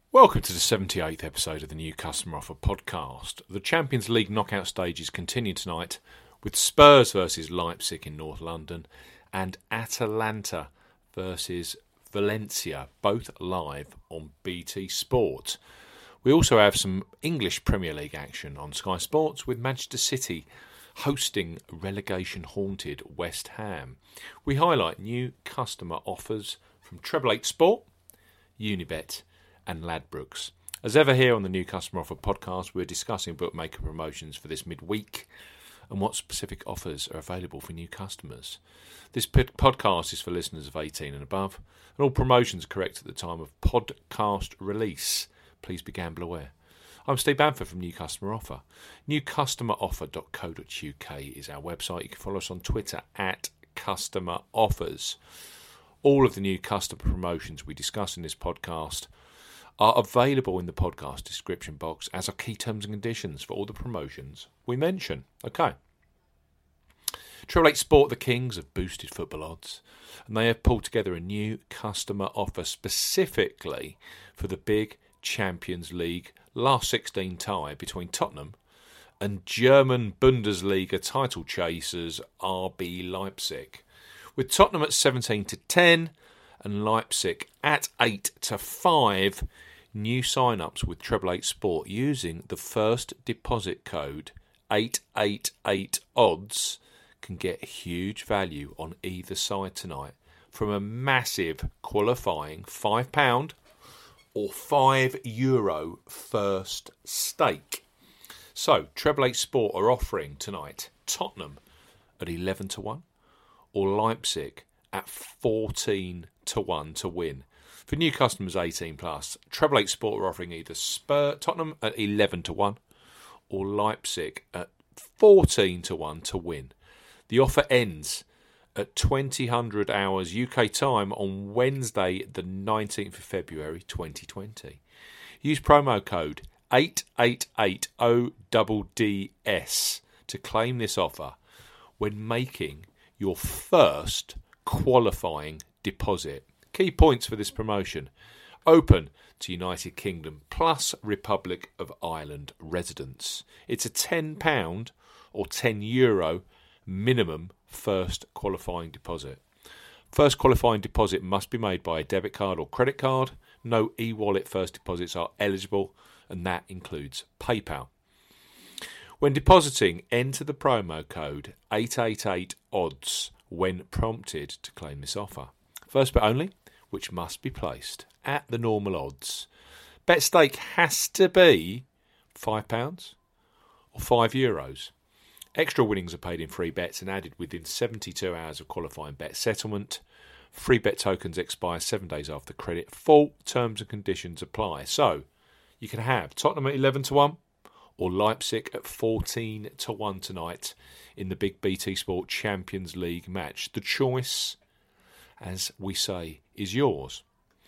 Welcome to the 78th episode of the New Customer Offer podcast. The Champions League knockout stages continue tonight with Spurs versus Leipzig in North London and Atalanta versus Valencia, both live on BT Sport. We also have some English Premier League action on Sky Sports with Manchester City hosting relegation-haunted West Ham. We highlight new customer offers from Treble 8 Sport, Unibet and Ladbrokes. As ever here on the New Customer Offer podcast, we're discussing bookmaker promotions for this midweek and what specific offers are available for new customers. This podcast is for listeners of 18 and above, and all promotions are correct at the time of podcast release. Please be gamble aware. I'm Steve Bamford from New Customer Offer. newcustomeroffer.co.uk is our website. You can follow us on Twitter at Customer Offers. All of the new customer promotions we discuss in this podcast are available in the podcast description box, as are key terms and conditions for all the promotions we mention. Okay. Treble 8 Sport, the kings of boosted football odds, and they have pulled together a new customer offer specifically for the big Champions League last 16 tie between Tottenham and German Bundesliga title chasers RB Leipzig. With Tottenham at 17-10 and Leipzig at 8-5, new sign-ups with Treble 8 Sport using the first deposit code 888odds can get huge value on either side tonight from a massive qualifying £5 or €5 first stake. So, Treble 8 Sport are offering tonight Tottenham at 11-1 or Leipzig at 14-1 to win. For new customers 18 plus, Treble 8 Sport are offering either Tottenham at 11-1 or Leipzig at 14-1 to win. The offer ends at 2000 hours UK time on Wednesday, the 19th of February 2020. Use promo code 8880DDS to claim this offer when making your first qualifying deposit. Key points for this promotion: open to United Kingdom plus Republic of Ireland residents. It's a £10 or €10 minimum first qualifying deposit. First qualifying deposit must be made by a debit card or credit card. No e-wallet first deposits are eligible, and that includes PayPal. When depositing, enter the promo code 888odds when prompted to claim this offer. First bet only, which must be placed at the normal odds. Bet stake has to be £5 or €5. Extra winnings are paid in free bets and added within 72 hours of qualifying bet settlement. Free bet tokens expire 7 days after credit. Full terms and conditions apply. So, you can have Tottenham at 11-1 or Leipzig at 14-1 tonight in the big BT Sport Champions League match. The choice, as we say, is yours.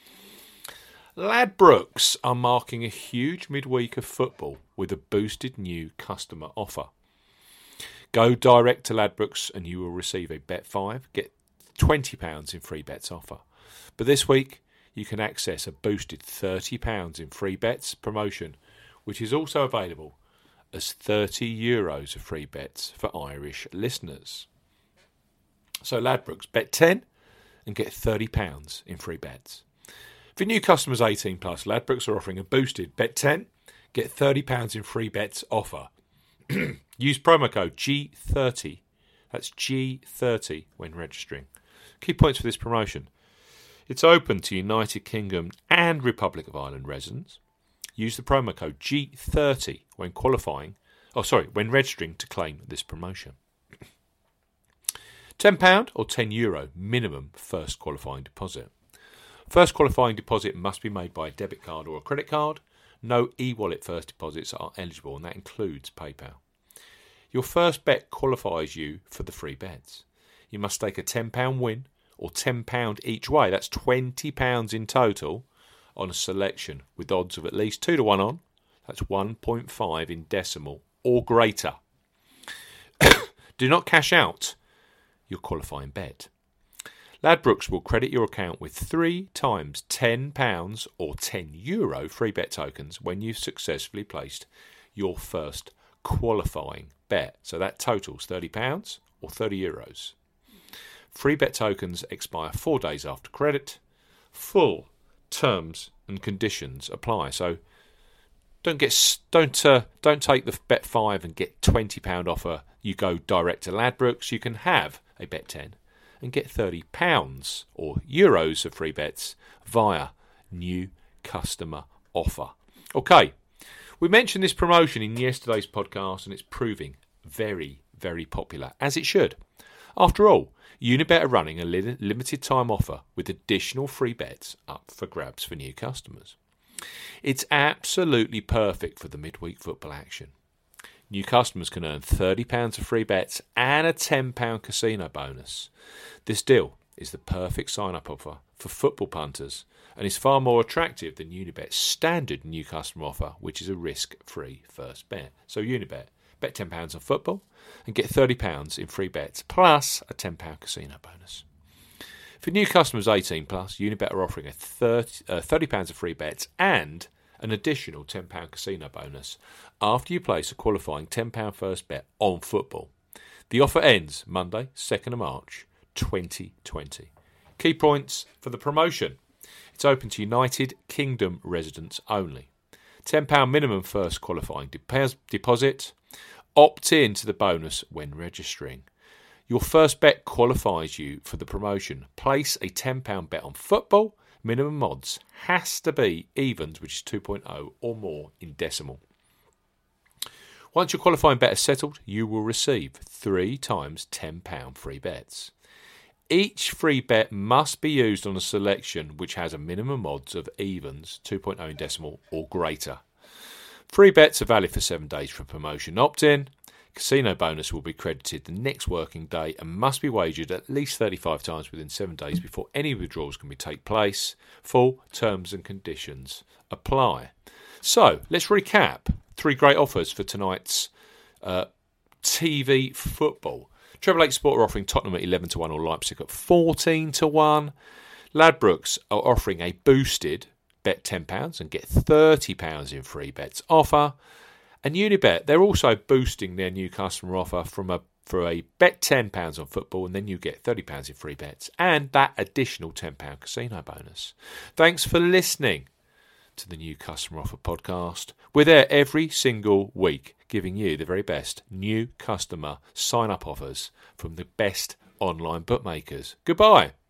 Ladbrokes are marking a huge midweek of football with a boosted new customer offer. Go direct to Ladbrokes and you will receive a bet 5, get £20 in free bets offer. But this week you can access a boosted £30 in free bets promotion, which is also available as €30 of free bets for Irish listeners. So Ladbrokes, bet 10 and get £30 in free bets. For new customers 18 plus, Ladbrokes are offering a boosted bet 10, get £30 in free bets offer. Use promo code G30, that's G30 when registering. Key points for this promotion: it's open to United Kingdom and Republic of Ireland residents. Use the promo code G30 when when registering to claim this promotion. £10 or €10 minimum first qualifying deposit. First qualifying deposit must be made by a debit card or a credit card. No e-wallet first deposits are eligible, and that includes PayPal. Your first bet qualifies you for the free bets. You must stake a £10 win or £10 each way. That's £20 in total on a selection with odds of at least 2-1 on. That's 1.5 in decimal or greater. Do not cash out your qualifying bet. Ladbrokes will credit your account with 3 times £10 or €10 free bet tokens when you've successfully placed your first qualifying bet. So that totals £30 or €30. Free bet tokens expire 4 days after credit. Full terms and conditions apply. So don't take the bet 5 and get £20 offer. You go direct to Ladbrokes. You can have a bet 10 and get £30 or euros of free bets via new customer offer. Okay, we mentioned this promotion in yesterday's podcast and it's proving very, very popular, as it should. After all, Unibet are running a limited time offer with additional free bets up for grabs for new customers. It's absolutely perfect for the midweek football action. New customers can earn £30 of free bets and a £10 casino bonus. This deal is the perfect sign-up offer for football punters and is far more attractive than Unibet's standard new customer offer, which is a risk-free first bet. So Unibet, bet £10 on football and get £30 in free bets plus a £10 casino bonus. For new customers 18 plus, Unibet are offering a £30 of free bets and an additional £10 casino bonus after you place a qualifying £10 first bet on football. The offer ends Monday, 2nd of March, 2020. Key points for the promotion. It's open to United Kingdom residents only. £10 minimum first qualifying deposit. Opt in to the bonus when registering. Your first bet qualifies you for the promotion. Place a £10 bet on football. Minimum odds has to be evens, which is 2.0 or more in decimal. Once your qualifying bet is settled, you will receive 3 times £10 free bets. Each free bet must be used on a selection which has a minimum odds of evens, 2.0 in decimal or greater. Free bets are valid for 7 days from promotion opt-in. Casino bonus will be credited the next working day and must be wagered at least 35 times within 7 days before any withdrawals can take place. Full terms and conditions apply. So, let's recap 3 great offers for tonight's TV football. Treble 8 Sport are offering Tottenham at 11-1 or Leipzig at 14-1. Ladbrokes are offering a boosted bet £10 and get £30 in free bets offer. And Unibet, they're also boosting their new customer offer for a bet £10 on football, and then you get £30 in free bets and that additional £10 casino bonus. Thanks for listening to the New Customer Offer podcast. We're there every single week, giving you the very best new customer sign-up offers from the best online bookmakers. Goodbye.